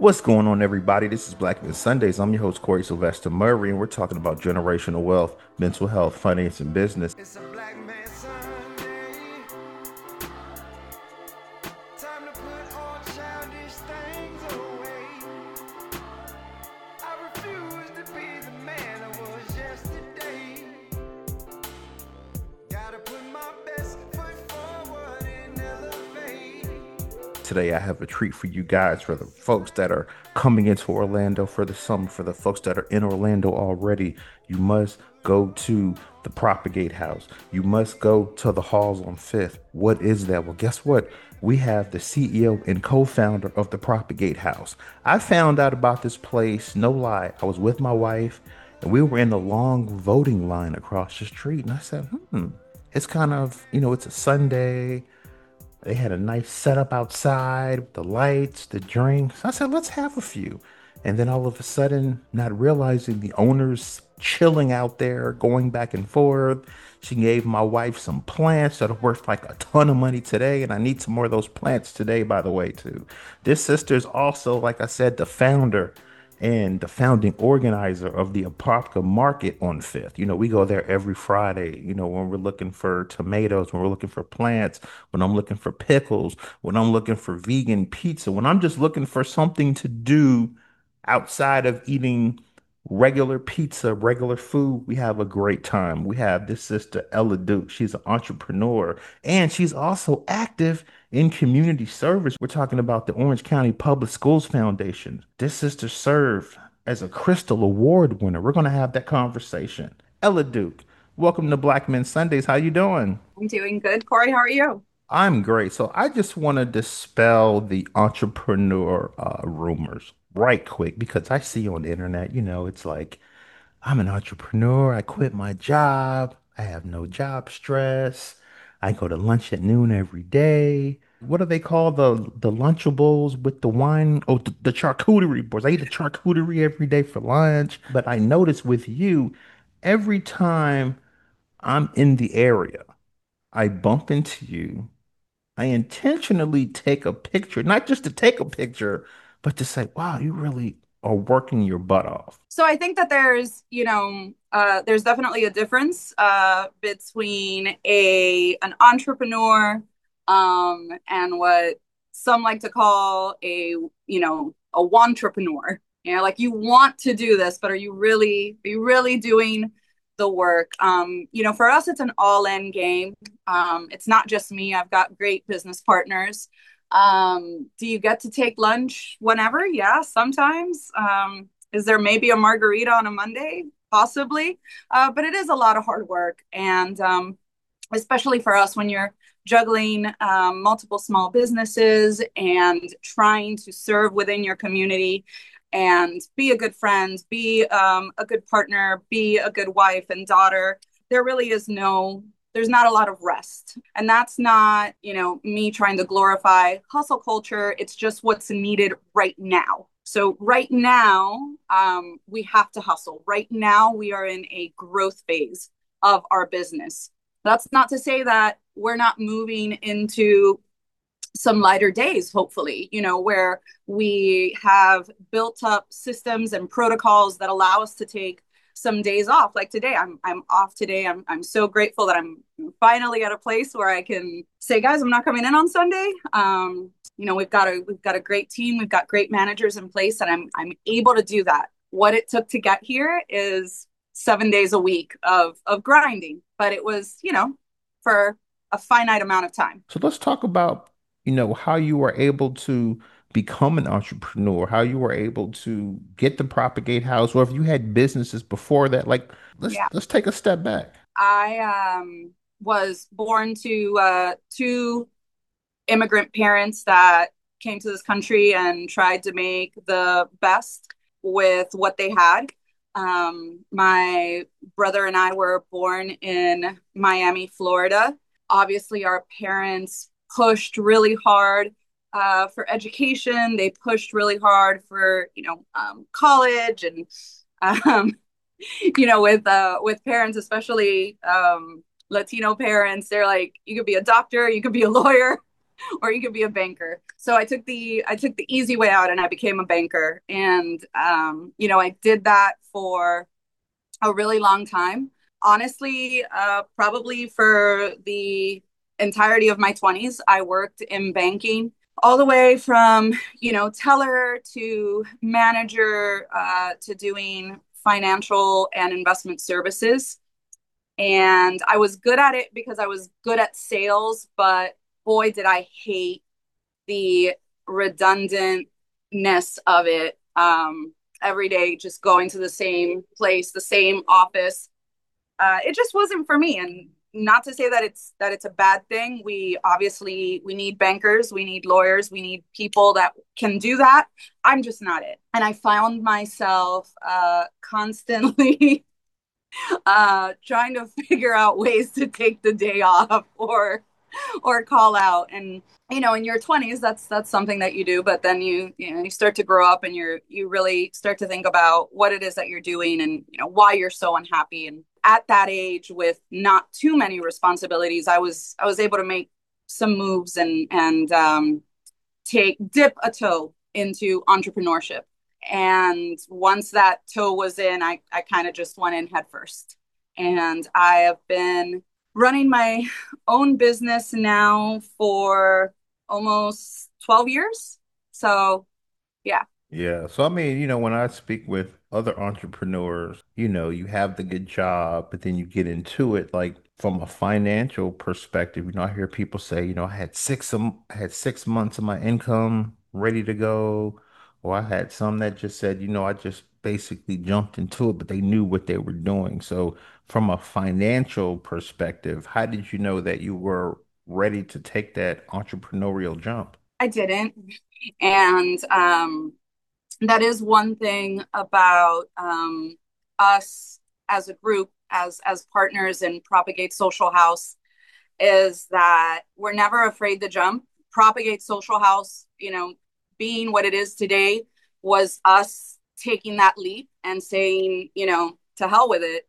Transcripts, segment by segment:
What's going on, everybody? This is Black Men Sundays. I'm your host, Corey Sylvester Murray, and we're talking about generational wealth, mental health, finance, and business. It's a black man Sunday. Time to put all childish things away. I refuse to be the man I was yesterday. Gotta put my best foot forward and elevate. Today, I have a treat for you guys, for the folks that are coming into Orlando for the summer, for the folks that are in Orlando already. You must go to the Propagate House. You must go to the halls on Fifth. What is that? Well, guess what? We have the CEO and co-founder of the Propagate House. I found out about this place, no lie. I was with my wife and we were in the long voting line across the street. And I said, it's kind of, it's a Sunday. They had a nice setup outside with the lights, the drinks. I said, let's have a few. And then all of a sudden, not realizing the owner's chilling out there, going back and forth. She gave my wife some plants that are worth like a ton of money today. And I need some more of those plants today, by the way, too. This sister is also, like I said, the founder and the founding organizer of the Apopka Market on Fifth. We go there every Friday, when we're looking for tomatoes, when we're looking for plants, when I'm looking for pickles, when I'm looking for vegan pizza, when I'm just looking for something to do outside of eating regular pizza, regular food. We have a great time. We have this sister, Ella Duke. She's an entrepreneur and she's also active in community service. We're talking about the Orange County Public Schools Foundation. This sister served as a Crystal Award winner. We're going to have that conversation. Ella Duke, welcome to Black Men Sundays. How you doing? I'm doing good. Corey, how are you? I'm great. So I just want to dispel the entrepreneur rumors right quick because I see on the internet, it's like I'm an entrepreneur. I quit my job. I have no job stress. I go to lunch at noon every day. What do they call the Lunchables with the wine? Oh, the charcuterie boards. I eat the charcuterie every day for lunch. But I notice with you, every time I'm in the area, I bump into you. I intentionally take a picture, not just to take a picture, but to say, wow, you really are working your butt off. So I think that there's definitely a difference between a an entrepreneur and what some like to call a wantrepreneur. Like you want to do this, but are you really doing the work? For us, it's an all-in game. It's not just me. I've got great business partners. Do you get to take lunch whenever? Yeah, sometimes. Is there maybe a margarita on a Monday? Possibly. But it is a lot of hard work. And especially for us when you're juggling multiple small businesses and trying to serve within your community and be a good friend, be a good partner, be a good wife and daughter. There really is there's not a lot of rest. And that's not, me trying to glorify hustle culture. It's just what's needed right now. So right now, we have to hustle. Right now, we are in a growth phase of our business. That's not to say that we're not moving into some lighter days, hopefully, where we have built up systems and protocols that allow us to take some days off. Like today, I'm off today. I'm so grateful that I'm finally at a place where I can say, guys, I'm not coming in on Sunday. We've got a great team. We've got great managers in place, and I'm able to do that. What it took to get here is 7 days a week of grinding, but it was, for a finite amount of time. So let's talk about, how you were able to become an entrepreneur, how you were able to get the Propagate House, or if you had businesses before that. Like, let's Yeah. let's take a step back. I was born to two immigrant parents that came to this country and tried to make the best with what they had. My brother and I were born in Miami, Florida. Obviously, our parents pushed really hard for education. They pushed really hard for college and um, with parents, especially Latino parents. They're like, you could be a doctor, you could be a lawyer. or you could be a banker. So I took the easy way out and I became a banker. And I did that for a really long time. Honestly, probably for the entirety of my 20s, I worked in banking all the way from, teller to manager to doing financial and investment services. And I was good at it because I was good at sales, but boy, did I hate the redundantness of it. Every day, just going to the same place, the same office. It just wasn't for me. And not to say that it's a bad thing. We need bankers, we need lawyers, we need people that can do that. I'm just not it. And I found myself constantly trying to figure out ways to take the day off or call out. And in your 20s, that's something that you do, but then you start to grow up and you really start to think about what it is that you're doing and why you're so unhappy. And at that age, with not too many responsibilities, I was able to make some moves and take dip a toe into entrepreneurship. And once that toe was in, I kind of just went in head first. And I have been running my own business now for almost 12 years. So, yeah. Yeah. So, I mean, when I speak with other entrepreneurs, you have the good job, but then you get into it like from a financial perspective. I hear people say, I had 6 months of my income ready to go. Or I had some that just said, I just basically jumped into it, but they knew what they were doing. So, from a financial perspective, how did you know that you were ready to take that entrepreneurial jump? I didn't. And that is one thing about us as a group, as partners in Propagate Social House, is that we're never afraid to jump. Propagate Social House, being what it is today, was us taking that leap and saying, to hell with it.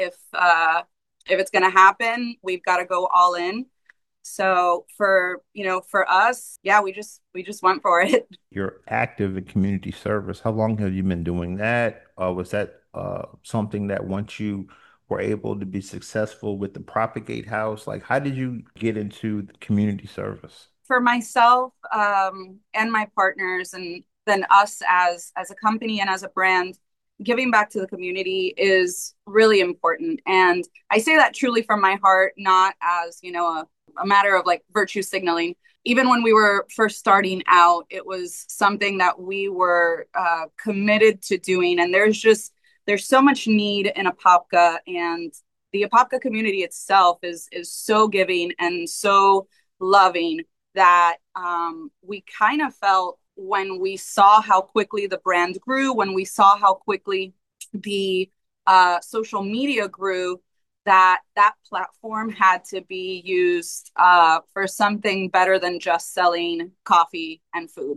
If it's going to happen, we've got to go all in. So for us, yeah, we just went for it. You're active in community service. How long have you been doing that? Was that something that once you were able to be successful with the Propagate House, like how did you get into the community service? For myself and my partners, and then us as a company and as a brand, giving back to the community is really important. And I say that truly from my heart, not as a matter of like virtue signaling. Even when we were first starting out, it was something that we were committed to doing. And there's so much need in Apopka, and the Apopka community itself is so giving and so loving that we kind of felt, when we saw how quickly the brand grew, when we saw how quickly the social media grew, that platform had to be used for something better than just selling coffee and food.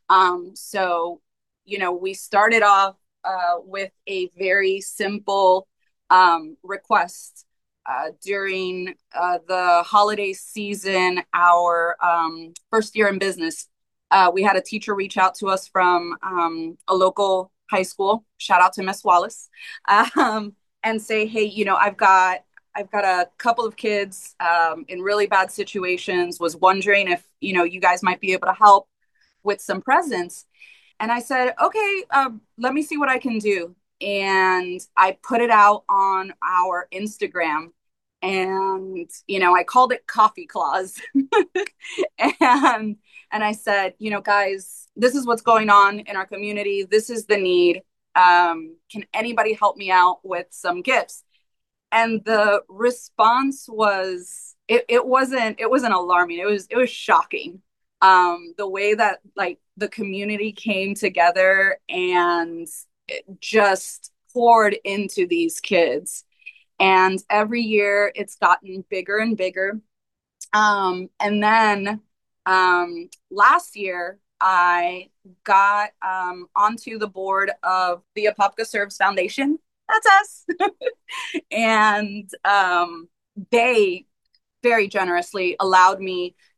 So we started off with a very simple request during the holiday season, our first year in business. We had a teacher reach out to us from a local high school. Shout out to Miss Wallace, and say, "Hey, I've got a couple of kids in really bad situations. Was wondering if you guys might be able to help with some presents." And I said, "Okay, let me see what I can do." And I put it out on our Instagram, and I called it Coffee Claus. and and I said, guys, this is what's going on in our community. This is the need. Can anybody help me out with some gifts? And the response was, it wasn't alarming. It was shocking. The way that like the community came together and it just poured into these kids. And every year it's gotten bigger and bigger. And then last year, I got onto the board of the Apopka Serves Foundation. That's us. And they very generously allowed me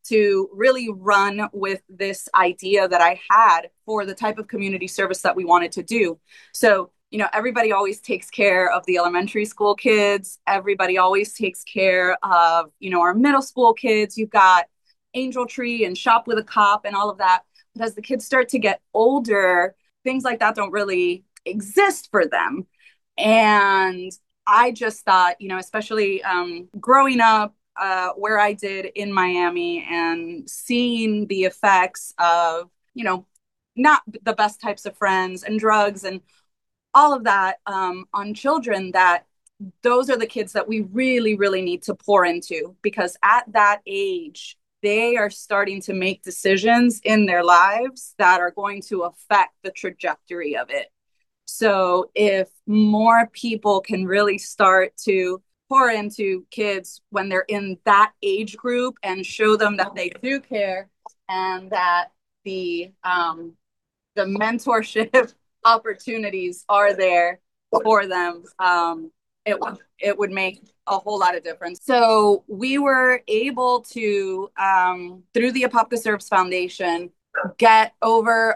to really run with this idea that I had for the type of community service that we wanted to do. So, everybody always takes care of the elementary school kids. Everybody always takes care of, our middle school kids. You've got Angel Tree and Shop with a Cop and all of that. But as the kids start to get older, things like that don't really exist for them. And I just thought, especially growing up where I did in Miami and seeing the effects of, not the best types of friends and drugs and all of that on children, that those are the kids that we really, really need to pour into, because at that age, they are starting to make decisions in their lives that are going to affect the trajectory of it. So if more people can really start to pour into kids when they're in that age group and show them that they do care, and that the mentorship opportunities are there for them, it would make a whole lot of difference. So we were able to, through the Apopka Serves Foundation, get over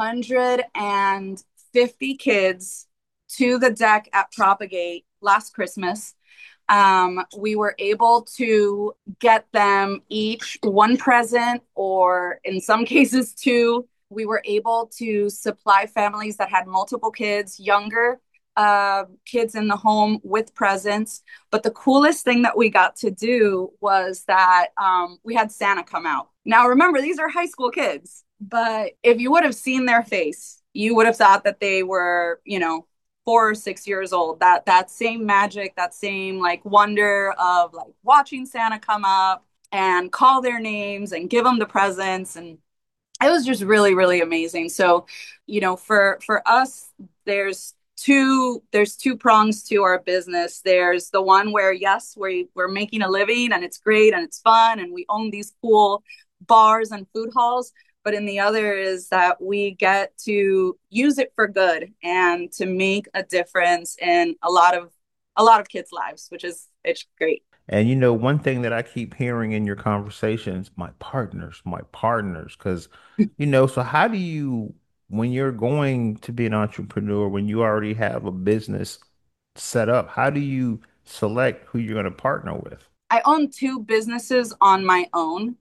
150 kids to the deck at Propagate last Christmas. We were able to get them each one present, or in some cases two. We were able to supply families that had multiple kids, younger kids in the home, with presents. But the coolest thing that we got to do was that we had Santa come out. Now, remember, these are high school kids, but if you would have seen their face, you would have thought that they were, 4 or 6 years old. That same magic, that same like wonder of like watching Santa come up and call their names and give them the presents, and it was just really, really amazing. So, for us, there's two prongs to our business. There's the one where, yes, we're making a living and it's great and it's fun and we own these cool bars and food halls. But in the other is that we get to use it for good and to make a difference in a lot of kids' lives, which is it's great. And one thing that I keep hearing in your conversations, my partners, because, so how do you, when you're going to be an entrepreneur, when you already have a business set up, how do you select who you're going to partner with? I own two businesses on my own,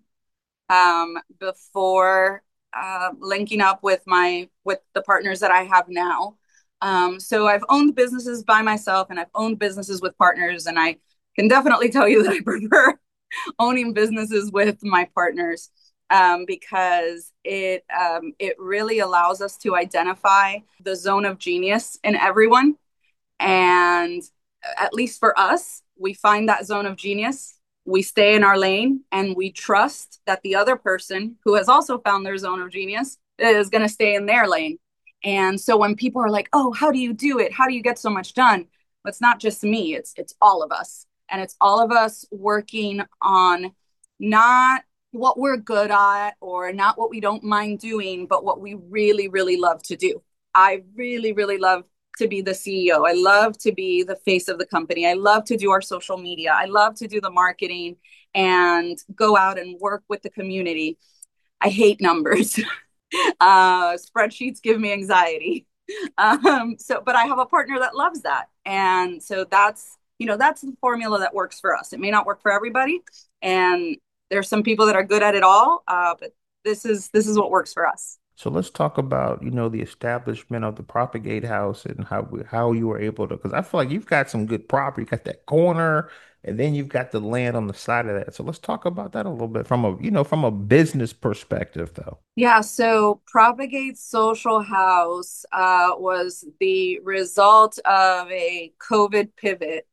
before linking up with the partners that I have now. So I've owned businesses by myself and I've owned businesses with partners, and I can definitely tell you that I prefer owning businesses with my partners, because it really allows us to identify the zone of genius in everyone. And at least for us, we find that zone of genius, we stay in our lane, and we trust that the other person who has also found their zone of genius is going to stay in their lane. And so when people are like, "Oh, how do you do it? How do you get so much done?" Well, it's not just me, it's all of us. And it's all of us working on not what we're good at or not what we don't mind doing, but what we really, really love to do. I really, really love to be the CEO. I love to be the face of the company. I love to do our social media. I love to do the marketing and go out and work with the community. I hate numbers. Spreadsheets give me anxiety. But I have a partner that loves that. And so that's the formula that works for us. It may not work for everybody. And there's some people that are good at it all. But this is what works for us. So let's talk about, the establishment of the Propagate House and how you were able to, because I feel like you've got some good property. You got that corner, and then you've got the land on the side of that. So let's talk about that a little bit from a business perspective, though. Yeah, so Propagate Social House was the result of a COVID pivot.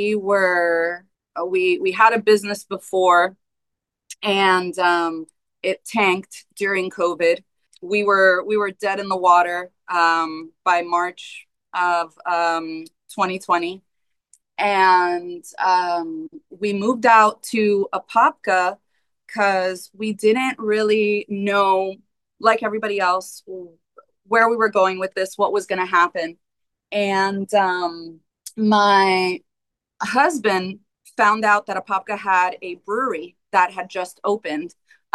We had a business before, and it tanked during COVID. We were dead in the water by March of 2020, and we moved out to Apopka because we didn't really know, like everybody else, where we were going with this, what was going to happen. And my husband found out that Apopka had a brewery that had just opened,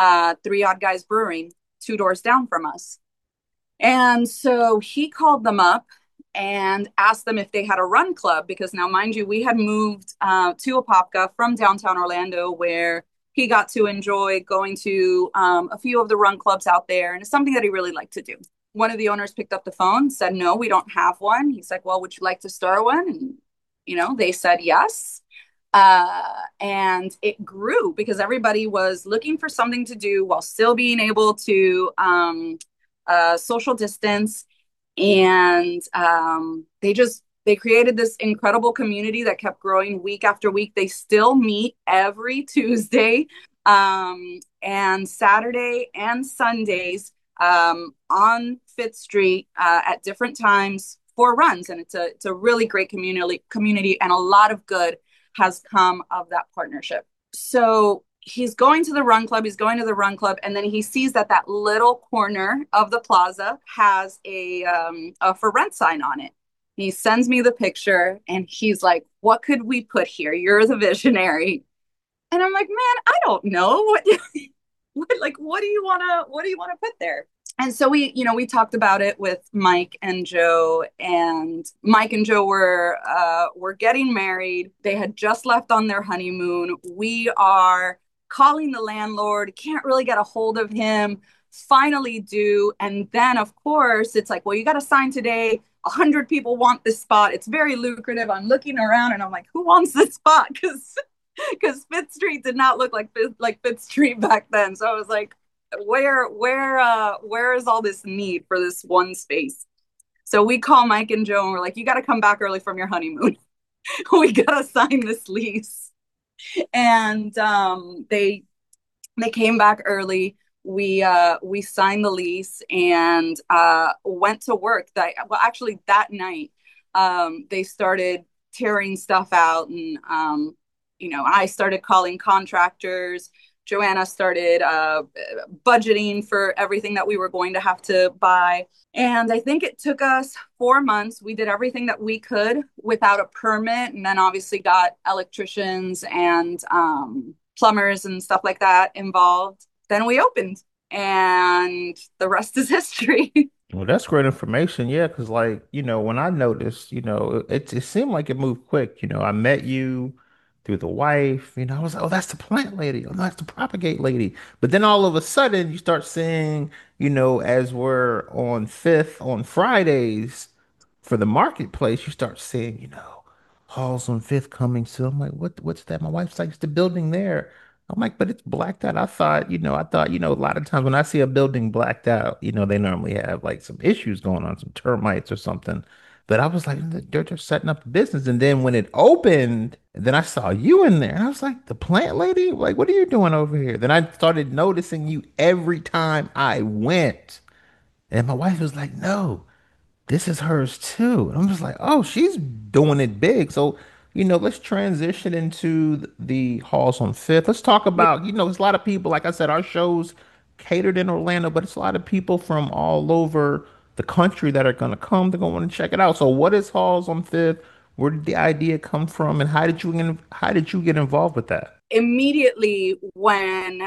Three Odd Guys Brewing, two doors down from us. And so he called them up and asked them if they had a run club because now, mind you, we had moved to Apopka from downtown Orlando where he got to enjoy going to a few of the run clubs out there. And it's something that he really liked to do. One of the owners picked up the phone, said, "No, we don't have one." He's like, "Well, would you like to start one?" And, they said yes. And it grew because everybody was looking for something to do while still being able to social distance. And they created this incredible community that kept growing week after week. They still meet every Tuesday and Saturday and Sundays on Fifth Street at different times for runs. And it's a really great community, and a lot of good has come of that partnership. So he's going to the run club, and then he sees that that little corner of the plaza has a for rent sign on it. He sends me the picture and he's like, "What could we put here? You're the visionary." And I'm like, "Man, I don't know. What do you want to put there?" And so we talked about it with Mike and Joe, and Mike and Joe were getting married. They had just left on their honeymoon. We are calling the landlord, can't really get a hold of him, finally do. And then, of course, it's like, "Well, you got to sign today. 100 people want this spot. It's very lucrative." I'm looking around and I'm like, "Who wants this spot?" Because Fifth Street did not look like Fifth Street back then. So I was like, where is all this need for this one space? So we call Mike and Joe and we're like, "You got to come back early from your honeymoon. We got to sign this lease." And they came back early. We signed the lease and went to work. Actually that night, they started tearing stuff out, and I started calling contractors. Joanna started budgeting for everything that we were going to have to buy. And I think it took us 4 months. We did everything that we could without a permit, and then obviously got electricians and plumbers and stuff like that involved. Then we opened, and the rest is history. Well, that's great information. Yeah, because when I noticed, it seemed like it moved quick. I met you through the wife. I was like, "Oh, that's the plant lady. Oh, no, that's the propagate lady." But then all of a sudden, you start seeing, as we're on Fifth on Fridays for the marketplace, you start seeing, Halls on Fifth coming soon. I'm like, what's that? My wife's like, "It's the building there." I'm like, "But it's blacked out." I thought, a lot of times when I see a building blacked out, they normally have like some issues going on, some termites or something. But I was like, they're just setting up a business. And then when it opened, then I saw you in there. And I was like, "The plant lady? Like, what are you doing over here?" Then I started noticing you every time I went. And my wife was like, "No, this is hers too." And I'm just like, "Oh, she's doing it big." So, let's transition into the halls on Fifth. Let's talk about, there's a lot of people, like I said, our shows catered in Orlando, but it's a lot of people from all over the country that are going to come. They're going to want to check it out. So, what is Halls on Fifth? Where did the idea come from, and how did you get involved with that? Immediately when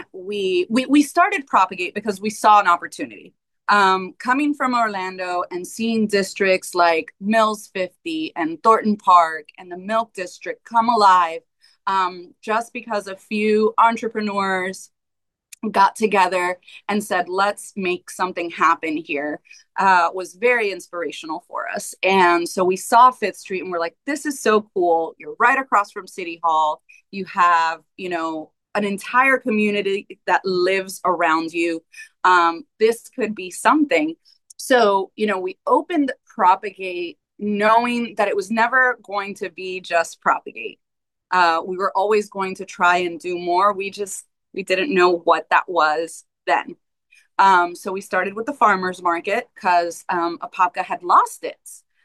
we started Propagate because we saw an opportunity. Coming from Orlando and seeing districts like Mills 50 and Thornton Park and the Milk District come alive, just because a few entrepreneurs got together and said, "Let's make something happen here," was very inspirational for us. And so we saw Fifth Street and we're like, "This is so cool. You're right across from City Hall. You have, an entire community that lives around you. This could be something." So, we opened Propagate knowing that it was never going to be just Propagate. We were always going to try and do more. We didn't know what that was then. So we started with the farmers market because Apopka had lost it.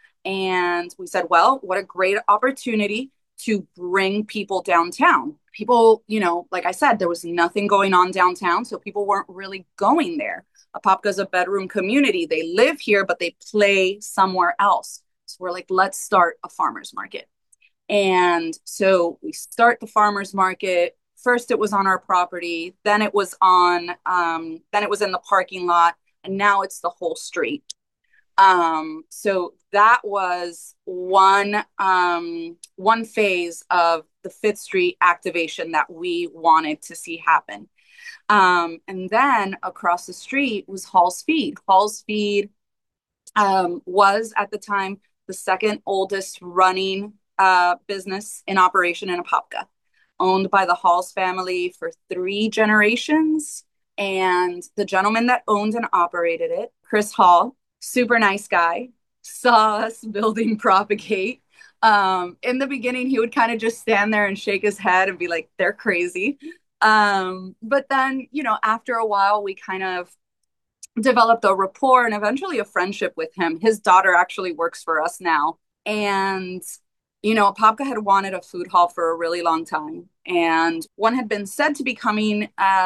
And we said, "Well, what a great opportunity to bring people downtown." People, like I said, there was nothing going on downtown, so people weren't really going there. Apopka's a bedroom community. They live here, but they play somewhere else. So we're like, "Let's start a farmers market." And so we start the farmers market first it was on our property, then it was on then it was in the parking lot, and now it's the whole street. So that was one phase of the Fifth Street activation that we wanted to see happen. And then across the street was Hall's Feed. Hall's Feed was at the time the second oldest running business in operation in Apopka, owned by the Halls family for 3 generations. And the gentleman that owned and operated it, Chris Hall, super nice guy, saw us building Propagate. In the beginning, he would kind of just stand there and shake his head and be like, they're crazy. But then, after a while, we kind of developed a rapport and eventually a friendship with him. His daughter actually works for us now. And, Apopka had wanted a food hall for a really long time. And one had been said to be coming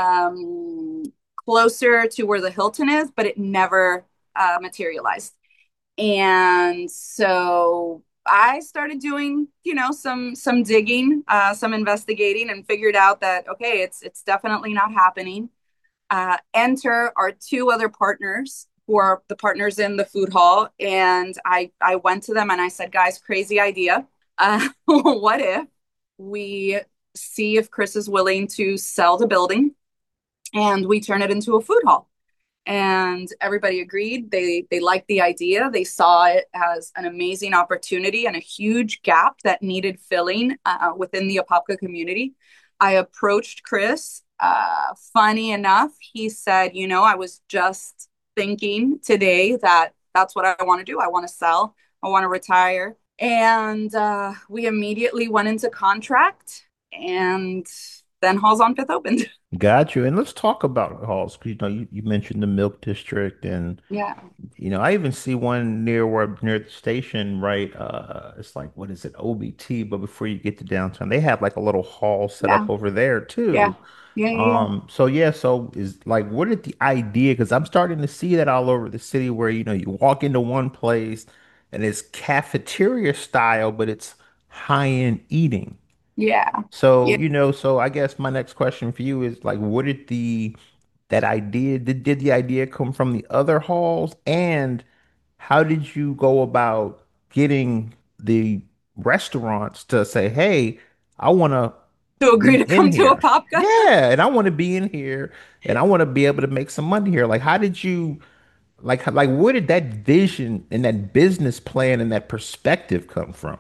closer to where the Hilton is, but it never materialized. And so I started doing, some digging, some investigating, and figured out that okay, it's definitely not happening. Enter our 2 other partners who are the partners in the food hall. And I went to them and I said, guys, crazy idea. What if we see if Chris is willing to sell the building and we turn it into a food hall? And everybody agreed. They liked the idea. They saw it as an amazing opportunity and a huge gap that needed filling within the Apopka community. I approached Chris. Funny enough, he said, I was just thinking today that that's what I want to do. I want to sell. I want to retire. And we immediately went into contract, and then Halls on Fifth opened. Got you. And let's talk about halls. 'Cause, you mentioned the Milk District, and Yeah. I even see one near the station, right? It's like, what is it, OBT? But before you get to downtown, they have like a little hall set up Yeah. over there Yeah. too. Yeah. Yeah. So yeah, so is like, what is the idea? Because I'm starting to see that all over the city where, you walk into one place and it's cafeteria style, but it's high-end eating. Yeah. So, Yeah. so I guess my next question for you is like, what did that idea, did the idea come from the other halls? And how did you go about getting the restaurants to say, hey, I want to To agree be to in come to a here? Popka. Yeah, and I want to be in here and I want to be able to make some money here. Like, how did you, like, where did that vision and that business plan and that perspective come from?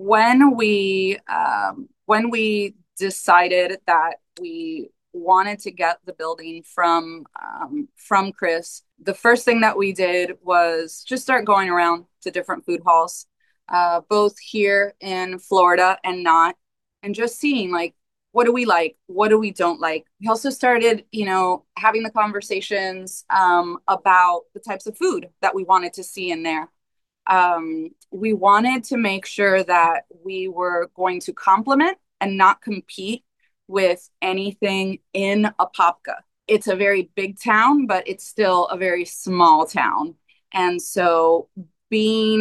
When we decided that we wanted to get the building from Chris, the first thing that we did was just start going around to different food halls, both here in Florida and not, and just seeing like what do we like, what do we don't like. We also started, having the conversations about the types of food that we wanted to see in there. We wanted to make sure that we were going to complement and not compete with anything in Apopka. It's a very big town, but it's still a very small town. And so being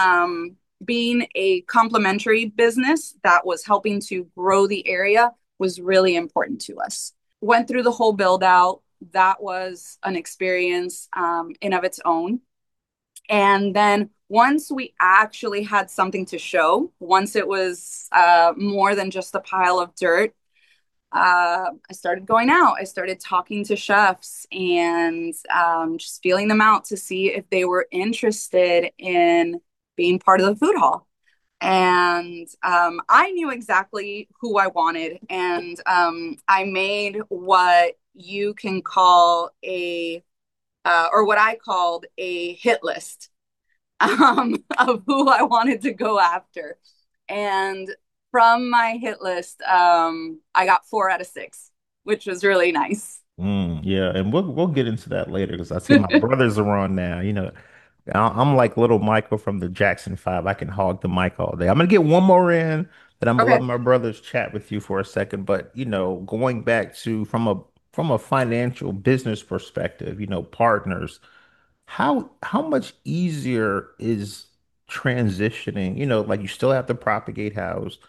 being a complementary business that was helping to grow the area was really important to us. Went through the whole build out. That was an experience in of its own. And then once we actually had something to show, once it was more than just a pile of dirt, I started going out. I started talking to chefs and just feeling them out to see if they were interested in being part of the food hall. And I knew exactly who I wanted. And I made what you can call or what I called a hit list of who I wanted to go after. And from my hit list, I got 4 out of 6, which was really nice. Yeah, and we'll get into that later because I see my brothers are on now. I'm like little Michael from the Jackson 5. I can hog the mic all day. I'm gonna get one more in, then I'm gonna let Okay. my brothers chat with you for a second. But going back to from a financial business perspective, partners, how much easier is transitioning? Like you still have to propagate house.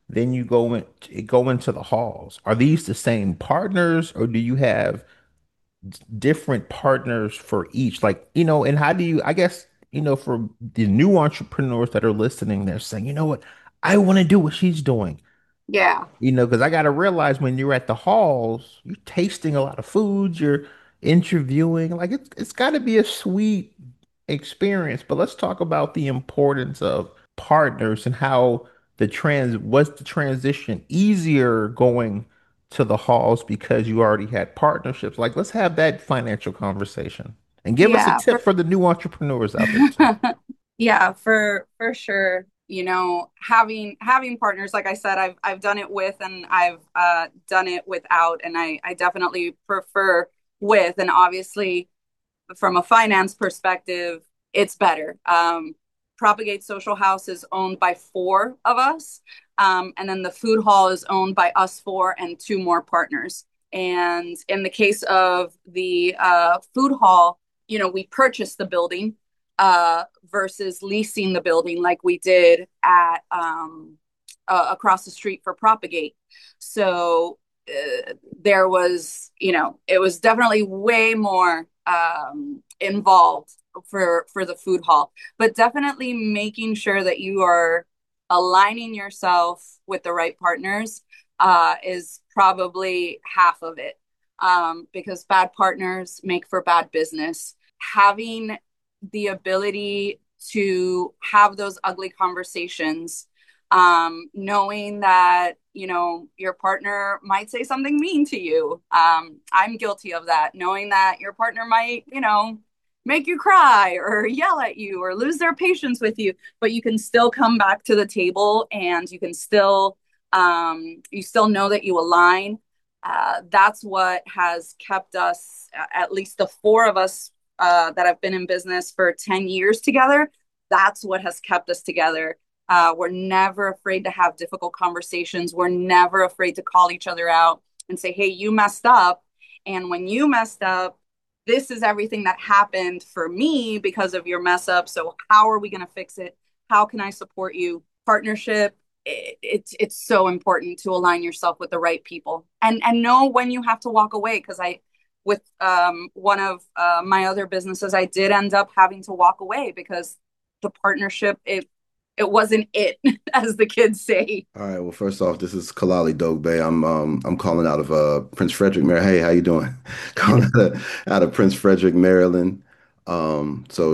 then you go into the halls. Are these the same partners, or do you have different partners for each? Like, and how do you, I guess, for the new entrepreneurs that are listening, they're saying, you know what, I want to do what she's doing. Yeah. Because I got to realize when you're at the halls, you're tasting a lot of foods, you're interviewing. Like it's got to be a sweet experience. But let's talk about the importance of partners and how was the transition easier going to the halls because you already had partnerships? Like, let's have that financial conversation and give us a Yeah, tip for the new entrepreneurs out there too. yeah, for sure. Having partners, like I said, I've done it with and I've done it without, and I definitely prefer with. And obviously, from a finance perspective, it's better. Propagate Social House is owned by four of us, and then the food hall is owned by us four and two more partners. And in the case of the food hall, we purchased the building versus leasing the building like we did at across the street for Propagate. So there was, it was definitely way more involved for the food hall, but definitely making sure that you are aligning yourself with the right partners is probably half of it. Because bad partners make for bad business. Having the ability to have those ugly conversations, knowing that your partner might say something mean to you. I'm guilty of that, knowing that your partner might make you cry or yell at you or lose their patience with you, but you can still come back to the table and you still know that you align. That's what has kept us, at least the four of us that have been in business for 10 years together. That's what has kept us together. We're never afraid to have difficult conversations. We're never afraid to call each other out and say, hey, you messed up. And when you messed up, this is everything that happened for me because of your mess up. So, how are we going to fix it? How can I support you? Partnership, it's so important to align yourself with the right people and know when you have to walk away. Because with one of my other businesses, I did end up having to walk away because the partnership, it wasn't it, as the kids say. All right. Well, first off, this is Kalali Dogbe. I'm calling out of Prince Frederick, Maryland. Hey, how you doing? Calling out of Prince Frederick, Maryland. So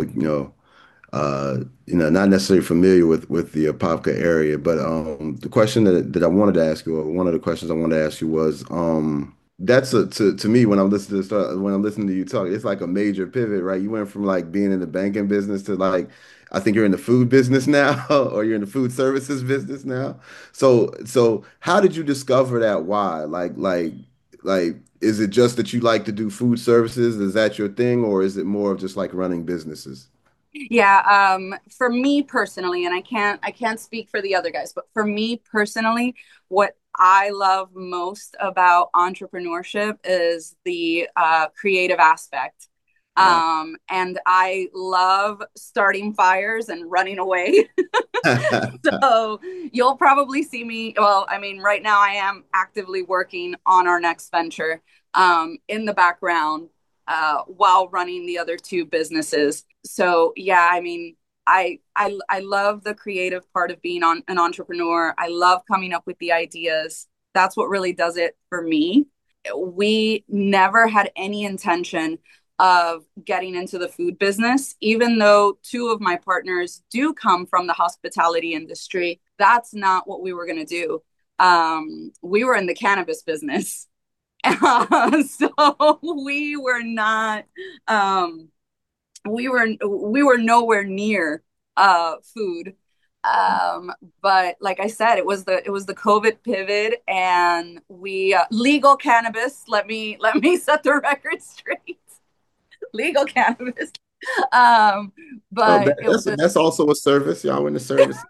not necessarily familiar with the Apopka area, but the question that I wanted to ask you, or one of the questions I wanted to ask you was, that's to me when when I'm listening to you talk, it's like a major pivot, right? You went from like being in the banking business to like, I think you're in the food business now, or you're in the food services business now. So how did you discover that? Why? Like, is it just that you like to do food services? Is that your thing, or is it more of just like running businesses? Yeah, for me personally, and I can't speak for the other guys, but for me personally, what I love most about entrepreneurship is the creative aspect. And I love starting fires and running away. So you'll probably see me. Well, I mean, right now I am actively working on our next venture in the background while running the other two businesses. So yeah, I mean, I love the creative part of being on an entrepreneur. I love coming up with the ideas. That's what really does it for me. We never had any intention of getting into the food business, even though two of my partners do come from the hospitality industry. That's not what we were going to do. We were in the cannabis business. So we were not, we were nowhere near food. Um, but like I said, it was the COVID pivot, and we legal cannabis. Let me set the record straight. Legal cannabis. Um, Oh, but it was, that's also a service. Y'all in the service.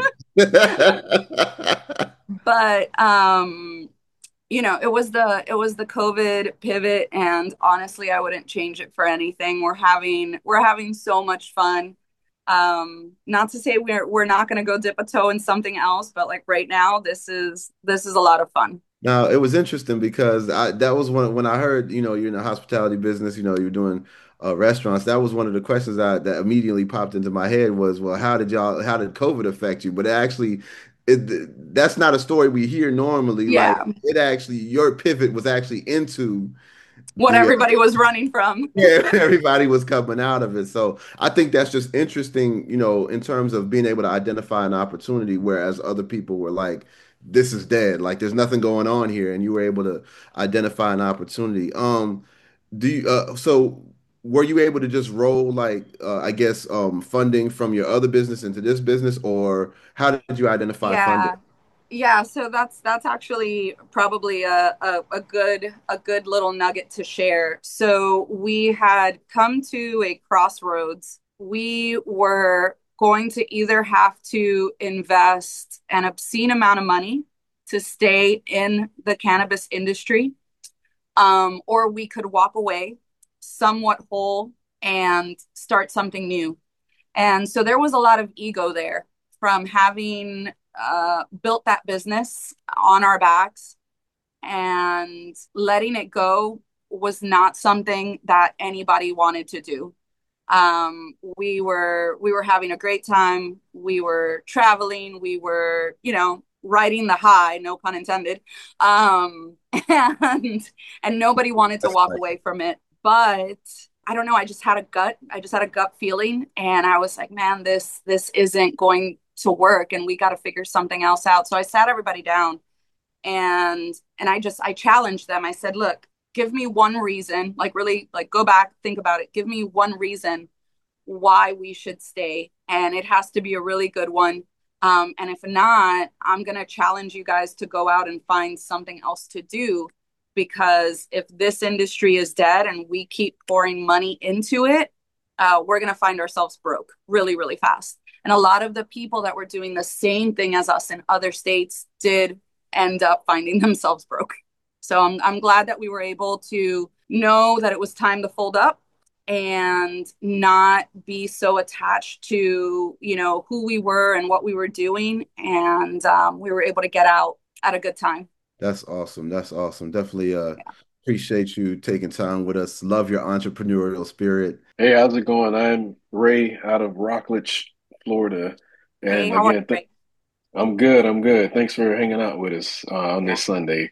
but it was the COVID pivot, and honestly, I wouldn't change it for anything. We're having so much fun. Not to say we're not going to go dip a toe in something else, but like right now, this is a lot of fun. Now, it was interesting because that was when I heard, you're in the hospitality business, you're doing restaurants. That was one of the questions that immediately popped into my head was, well, how did COVID affect you? But that's not a story we hear normally. Like Yeah, your pivot was actually into what the everybody was running from. yeah, everybody was coming out of it. So I think that's just interesting, in terms of being able to identify an opportunity, whereas other people were like, this is dead. Like there's nothing going on here. And you were able to identify an opportunity. So were you able to just roll like I guess funding from your other business into this business, or how did you identify funding? Yeah. Yeah, so that's actually probably a good little nugget to share. So we had come to a crossroads. We were going to either have to invest an obscene amount of money to stay in the cannabis industry, or we could walk away somewhat whole and start something new. And so there was a lot of ego there from having built that business on our backs, and letting it go was not something that anybody wanted to do. We were having a great time. We were traveling. We were, riding the high, no pun intended. Um, and and nobody wanted to That's walk right. away from it. But I don't know. I just had a gut. I just had a gut feeling, and I was like, man, this isn't going to work, and we got to figure something else out. So I sat everybody down, and I challenged them. I said, look, give me one reason, like really, like go back, think about it. Give me one reason why we should stay, and it has to be a really good one. And if not, I'm gonna challenge you guys to go out and find something else to do, because if this industry is dead and we keep pouring money into it, we're gonna find ourselves broke really, really fast. And a lot of the people that were doing the same thing as us in other states did end up finding themselves broke. So I'm glad that we were able to know that it was time to fold up and not be so attached to, who we were and what we were doing. And we were able to get out at a good time. That's awesome. That's awesome. Definitely appreciate you taking time with us. Love your entrepreneurial spirit. Hey, how's it going? I'm Ray out of Rockledge, Florida. Hey, And how are again, you, th Ray? I'm good. I'm good. Thanks for hanging out with us on Yeah. this Sunday.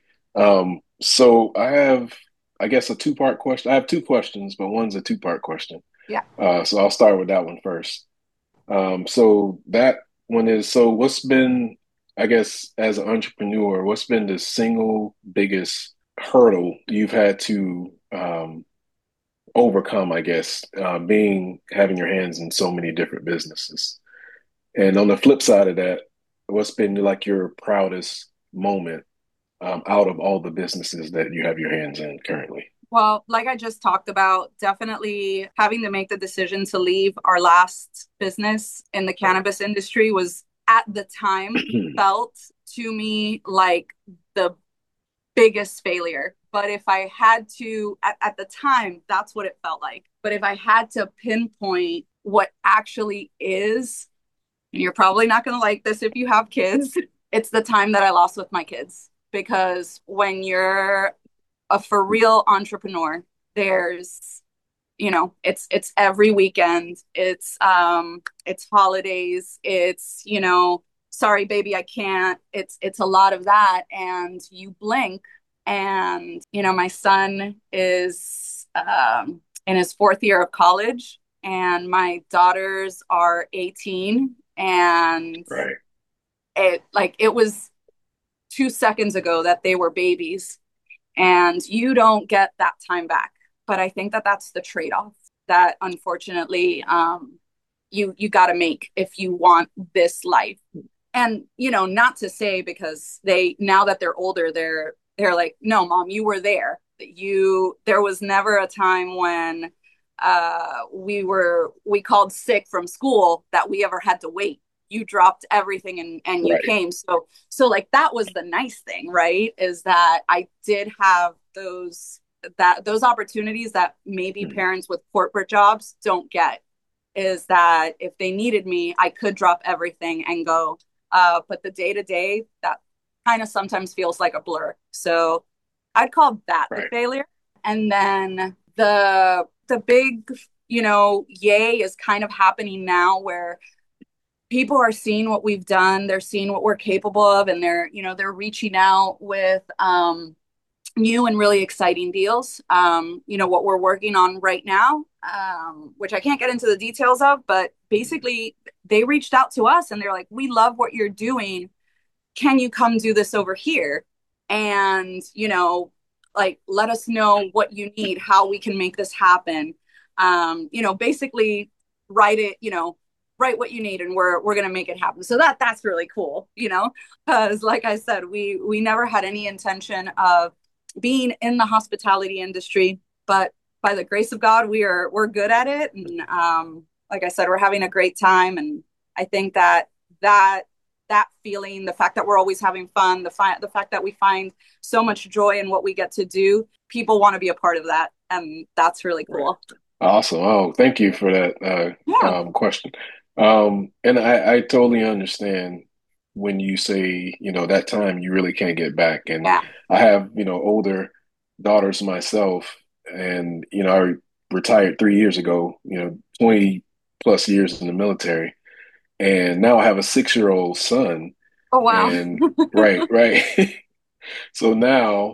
So I have, I guess, a two-part question. I have two questions, but one's a two-part question. Yeah. So I'll start with that one first. So that one is, so what's been, I guess, as an entrepreneur, what's been the single biggest hurdle you've had to overcome, I guess, being having your hands in so many different businesses. And on the flip side of that, what's been like your proudest moment out of all the businesses that you have your hands in currently? Well, like I just talked about, definitely having to make the decision to leave our last business in the Right. cannabis industry was at the time felt to me like the biggest failure. But if I had to, at the time, that's what it felt like. But if I had to pinpoint what actually is, and you're probably not going to like this if you have kids, it's the time that I lost with my kids. Because when you're a for real entrepreneur, there's, it's every weekend, it's holidays, it's, sorry baby I can't, it's a lot of that, and you blink, and my son is in his fourth year of college, and my daughters are 18, and Right. it was 2 seconds ago that they were babies, and you don't get that time back. But I think that that's the trade-off that unfortunately you got to make if you want this life. And not to say, because they, now that they're older, they're like, no mom, you were there. There was never a time when we called sick from school that we ever had to wait. You dropped everything and you Right. came. So like that was the nice thing, right? Is that I did have those opportunities that maybe Mhm. parents with corporate jobs don't get. is that if they needed me, I could drop everything and go. But the day to day, that kind of sometimes feels like a blur. So I'd call that the Right. failure. And then the big, yay is kind of happening now where people are seeing what we've done, they're seeing what we're capable of, and they're reaching out with new and really exciting deals. What we're working on right now, which I can't get into the details of, but basically they reached out to us and they're like, we love what you're doing. Can you come do this over here? And, like, let us know what you need, how we can make this happen. Basically write it, write what you need and we're going to make it happen. So that's really cool, because like I said, we never had any intention of being in the hospitality industry, but by the grace of God, we're good at it. And like I said, we're having a great time. And I think that that feeling, the fact that we're always having fun, the fact that we find so much joy in what we get to do, people want to be a part of that, and that's really Right. cool. Awesome. Oh, thank you for that Yeah, question. And I totally understand when you say, that time you really can't get back. And yeah. I have, older daughters myself, and, I retired 3 years ago, 20 plus years in the military. And now I have a 6-year old son. Oh wow. And right, right. So now,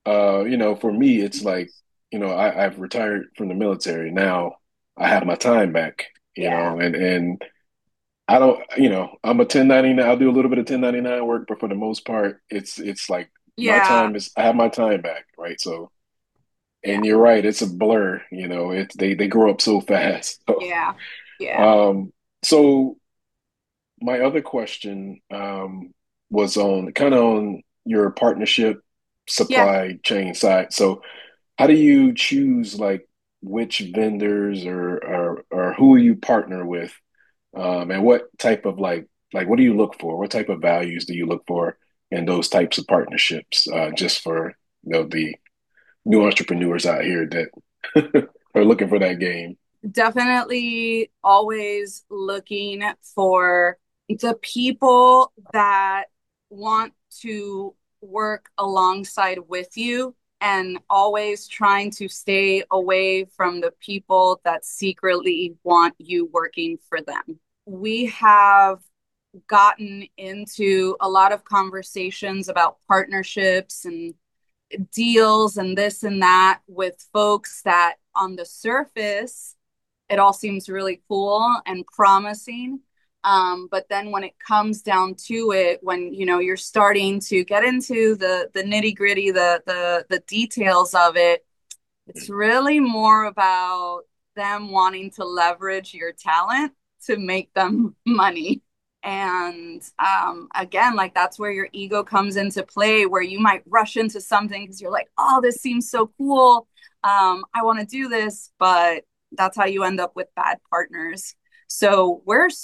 for me, it's like, I've retired from the military. Now I have my time back, Yeah, and I don't, I'm a 1099. I'll do a little bit of 1099 work, but for the most part, it's like yeah, I have my time back, right? So, yeah, and you're right, it's a blur, it's they grow up so fast. yeah, yeah, Um, so my other question was on kind of on your partnership yeah. supply chain side. So how do you choose like which vendors or who you partner with, and what type of like what do you look for? What type of values do you look for in those types of partnerships? Just for the new entrepreneurs out here that are looking for that game. Definitely always looking for the people that want to work alongside with you, and always trying to stay away from the people that secretly want you working for them. We have gotten into a lot of conversations about partnerships and deals and this and that with folks that on the surface it all seems really cool and promising. But then when it comes down to it, when you're starting to get into the nitty gritty, the details of it, it's really more about them wanting to leverage your talent to make them money. And again, like that's where your ego comes into play, where you might rush into something because you're like, oh, this seems so cool. I want to do this, but that's how you end up with bad partners. So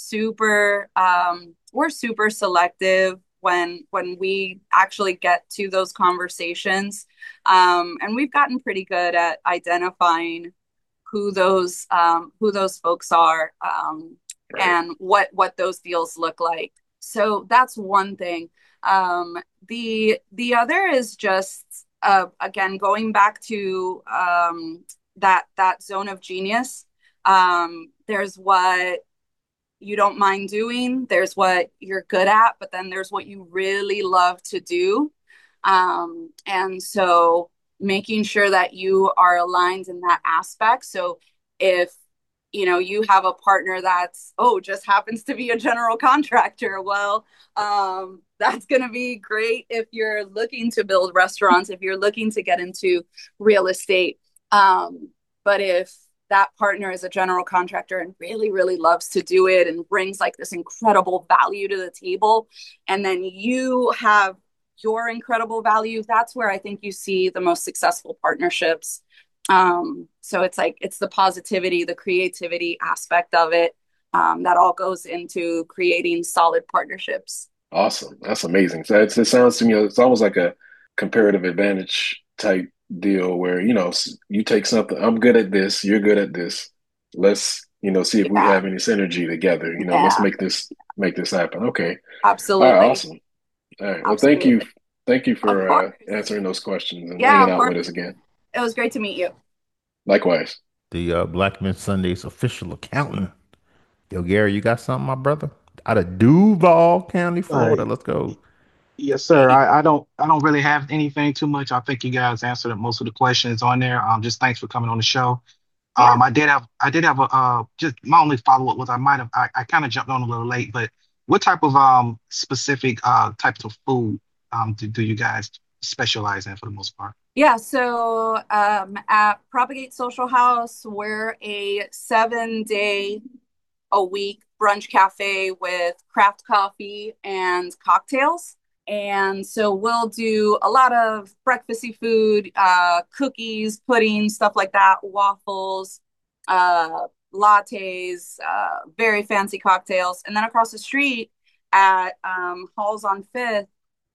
we're super selective when we actually get to those conversations, and we've gotten pretty good at identifying who those folks are, Right. and what those deals look like. So that's one thing. The other is just again going back to that zone of genius. There's what you don't mind doing, there's what you're good at, but then there's what you really love to do. And so making sure that you are aligned in that aspect. So if you have a partner that's just happens to be a general contractor, well, that's going to be great if you're looking to build restaurants, if you're looking to get into real estate. But if that partner is a general contractor and really, really loves to do it and brings like this incredible value to the table, and then you have your incredible value, that's where I think you see the most successful partnerships. So it's like it's the positivity, the creativity aspect of it, that all goes into creating solid partnerships. Awesome. That's amazing. So it sounds to me it's almost like a comparative advantage type deal where, you take something, I'm good at this, you're good at this. Let's, see if we Yeah, have any synergy together. Let's yeah, make this happen. Okay. All right, absolutely. awesome. All right. Well, thank you. Absolutely. Thank you Of for course. answering those questions and Yeah, hanging of out course. with us again. It was great to meet you. Likewise. The Black Men Sundays official accountant. Yo, Gary, you got something, my brother? Out of Duval County, Uh, Florida. Let's go. yes, sir. Hey, I don't really have anything too much. I think you guys answered most of the questions on there. Just thanks for coming on the show. yeah. I did have a just my only follow up was I kind of jumped on a little late, but what type of specific types of food do you guys specialize in for the most part? Yeah, so at Propagate Social House, we're a 7 day a week brunch cafe with craft coffee and cocktails. And so we'll do a lot of breakfasty food, cookies, pudding, stuff like that, waffles, lattes, very fancy cocktails. And then across the street at Halls on Fifth,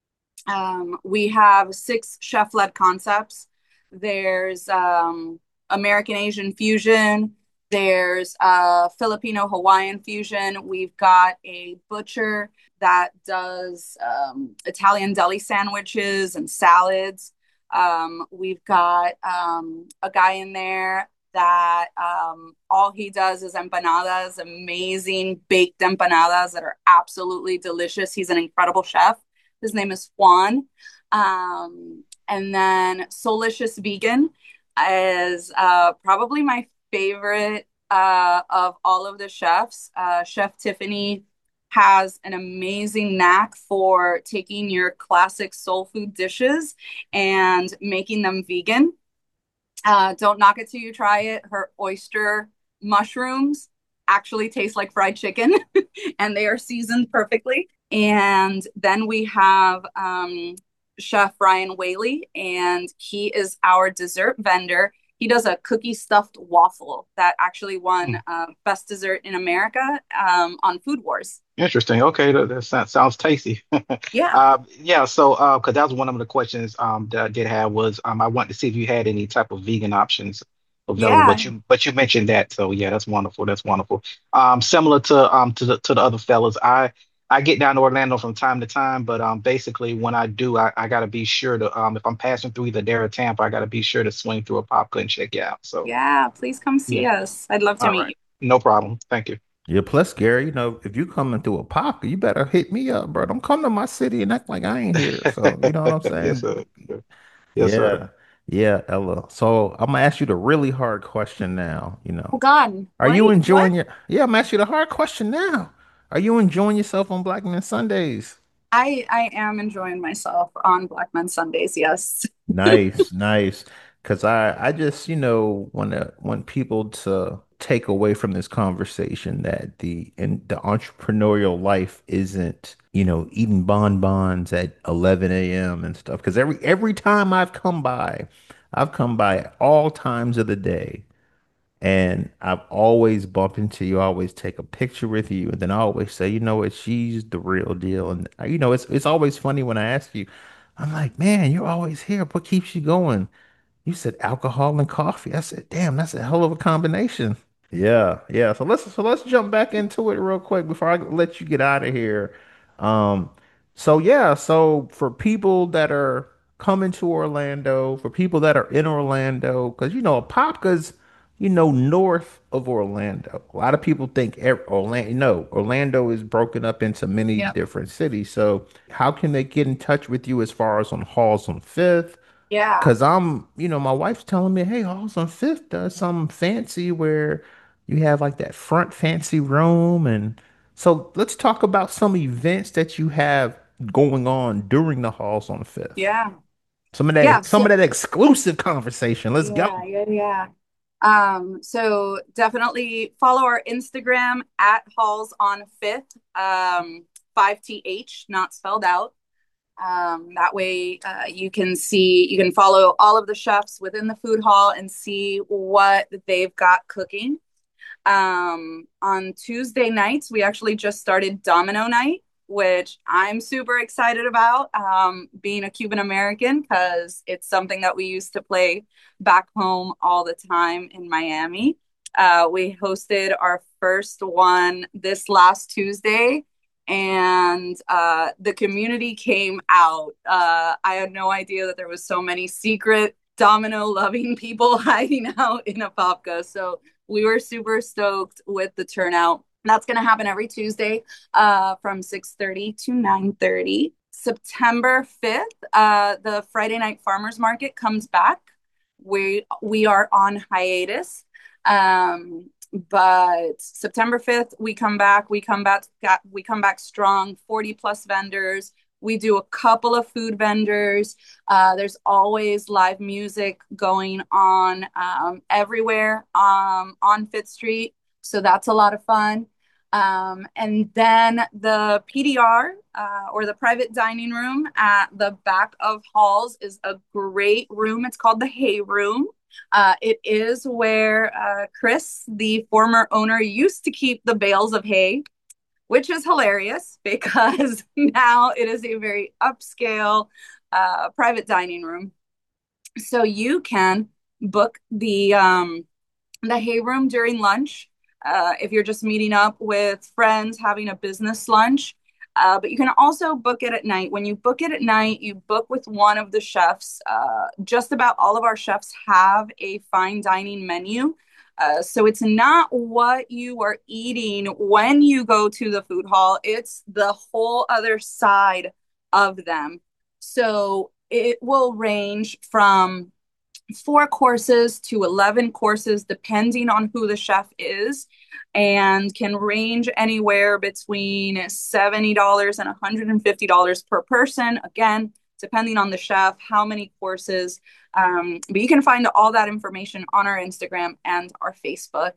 we have six chef-led concepts. There's American Asian fusion. There's Filipino Hawaiian fusion. We've got a butcher that does Italian deli sandwiches and salads. We've got a guy in there that all he does is empanadas, amazing baked empanadas that are absolutely delicious. He's an incredible chef. His name is Juan. And then Soulicious Vegan is probably my favorite of all of the chefs. Chef Tiffany has an amazing knack for taking your classic soul food dishes and making them vegan. Don't knock it till you try it. Her oyster mushrooms actually taste like fried chicken and they are seasoned perfectly. And then we have Chef Ryan Whaley, and he is our dessert vendor. He does a cookie stuffed waffle that actually Hmm. won Best Dessert in America on Food Wars. Interesting. Okay, that sounds tasty. Yeah, Yeah, so because that was one of the questions that I did have was I wanted to see if you had any type of vegan options available, yeah, but you mentioned that, so yeah, that's wonderful. That's wonderful. Similar to the other fellas, I get down to Orlando from time to time, but basically when I do, I gotta be sure to if I'm passing through either there or Tampa, I gotta be sure to swing through a Popka and check you out. So yeah. Please come see yeah, us. I'd love to all meet right, you. no problem. Thank you. Yeah, plus, Gary, if you coming through a pocket, you better hit me up, bro. Don't come to my city and act like I ain't here. So, you know what I'm Yes, saying? sir. Yes, sir. Yeah. Yeah, Ella. So I'm gonna ask you the really hard question now. Oh God, Are you what? enjoying your Yeah, I'm asking you the hard question now. Are you enjoying yourself on Black Men Sundays? I am enjoying myself on Black Men Sundays. Yes. Nice, nice. Because I just, want people to take away from this conversation that the entrepreneurial life isn't, eating bonbons at 11 a.m. and stuff. Because every time I've come by at all times of the day. And I've always bumped into you, I always take a picture with you, and then I always say, you know what, she's the real deal. And it's always funny when I ask you, I'm like, man, you're always here. What keeps you going? You said alcohol and coffee. I said, damn, that's a hell of a combination. Yeah, yeah. So let's jump back into it real quick before I let you get out of here. Um, so yeah, so for people that are coming to Orlando, for people that are in Orlando, because Apopka's, north of Orlando. A lot of people think Orlando, no, Orlando is broken up into many Yeah. different cities. So how can they get in touch with you as far as on Halls on Fifth? Yeah. Cause my wife's telling me, hey, Halls on Fifth does something fancy where you have like that front fancy room. And so let's talk about some events that you have going on during the Halls on Fifth. Yeah. Some of Yeah. that, some So, of that exclusive conversation. Let's go. yeah, yeah, yeah. So definitely follow our Instagram at Halls on Fifth, 5TH, not spelled out. That way, you can follow all of the chefs within the food hall and see what they've got cooking. On Tuesday nights, we actually just started Domino Night, which I'm super excited about, being a Cuban American, because it's something that we used to play back home all the time in Miami. We hosted our first one this last Tuesday, and the community came out. I had no idea that there was so many secret domino loving people hiding out in Apopka. So we were super stoked with the turnout. That's going to happen every Tuesday from 6:30 to 9:30. September 5th, the Friday Night Farmers Market comes back. We are on hiatus. But September 5th, we come back. We come back strong, 40 plus vendors. We do a couple of food vendors. There's always live music going on everywhere on Fifth Street. So that's a lot of fun. And then the PDR or the private dining room at the back of Halls is a great room. It's called the Hay Room. It is where Chris, the former owner, used to keep the bales of hay, which is hilarious because now it is a very upscale private dining room. So you can book the hay room during lunch if you're just meeting up with friends, having a business lunch. But you can also book it at night. When you book it at night, you book with one of the chefs. Just about all of our chefs have a fine dining menu. So it's not what you are eating when you go to the food hall, it's the whole other side of them. So it will range from 4 courses to 11 courses, depending on who the chef is, and can range anywhere between $70 and $150 per person. Again, depending on the chef, how many courses. But you can find all that information on our Instagram and our Facebook.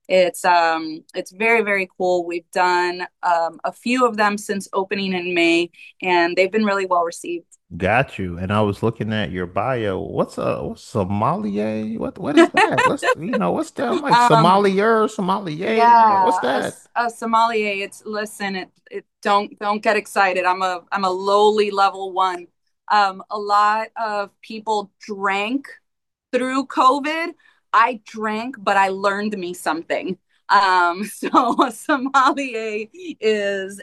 It's very, very cool. We've done a few of them since opening in May, and they've been really well received. Got you. And I was looking at your bio. What's sommelier? What is that? What's that? I'm like Um, sommelier. What's Yeah, that? a sommelier. It's listen. It don't get excited. I'm a lowly level one. A lot of people drank through COVID. I drank, but I learned me something. So a sommelier is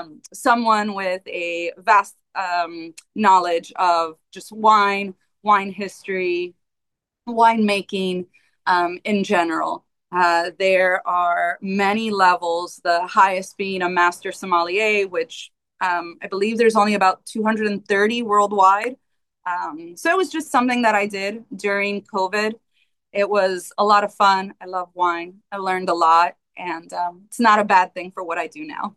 someone with a vast knowledge of just wine history, winemaking in general. There are many levels, the highest being a master sommelier, which I believe there's only about 230 worldwide. So it was just something that I did during COVID. It was a lot of fun. I love wine. I learned a lot, and it's not a bad thing for what I do now.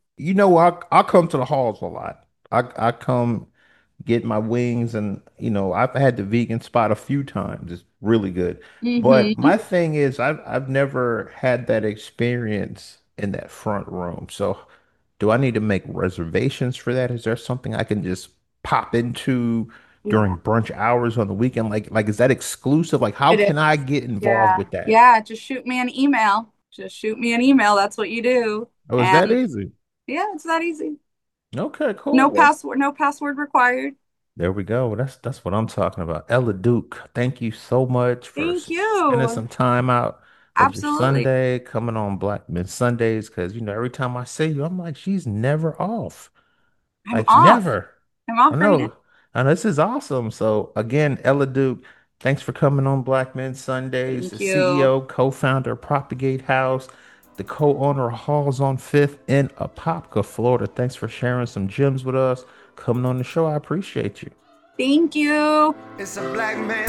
I come to the halls a lot. I come get my wings, and I've had the vegan spot a few times. It's really good. But Hmm. my thing is I've never had that experience in that front room. So do I need to make reservations for that? Is there something I can just pop into Yeah, during brunch hours on the weekend? Like is that exclusive? Like how it can is. I get involved Yeah, with that? yeah. Just shoot me an email. Just shoot me an email. That's what you do. Oh, is that And easy? yeah, it's that easy. Okay, cool. No Well, password, no password required. there we go. That's what I'm talking about. Ella Duke, thank you so much for Thank spending you. some time out of your Absolutely. Sunday, coming on Black Men Sundays, because every time I see you, I'm like, she's never off. I'm Like off. never. I'm I off right now. know. And this is awesome. So again, Ella Duke, thanks for coming on Black Men Sundays, the Thank you. CEO, co-founder of Propagate House, the co-owner of Halls on Fifth in Apopka, Florida. Thanks for sharing some gems with us. Coming on the show. I appreciate you. Thank you. It's a black man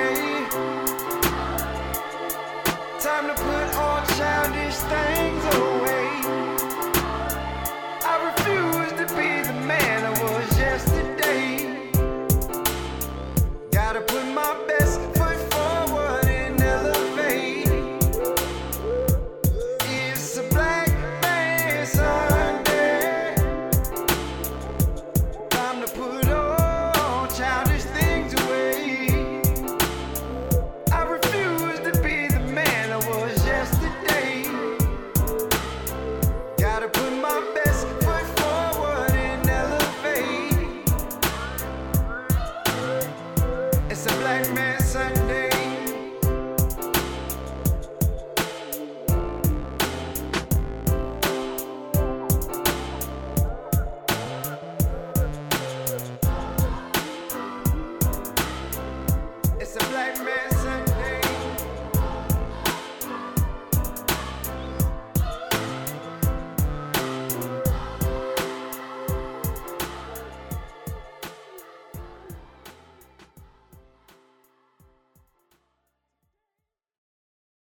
Sunday. Time to put all childish things away.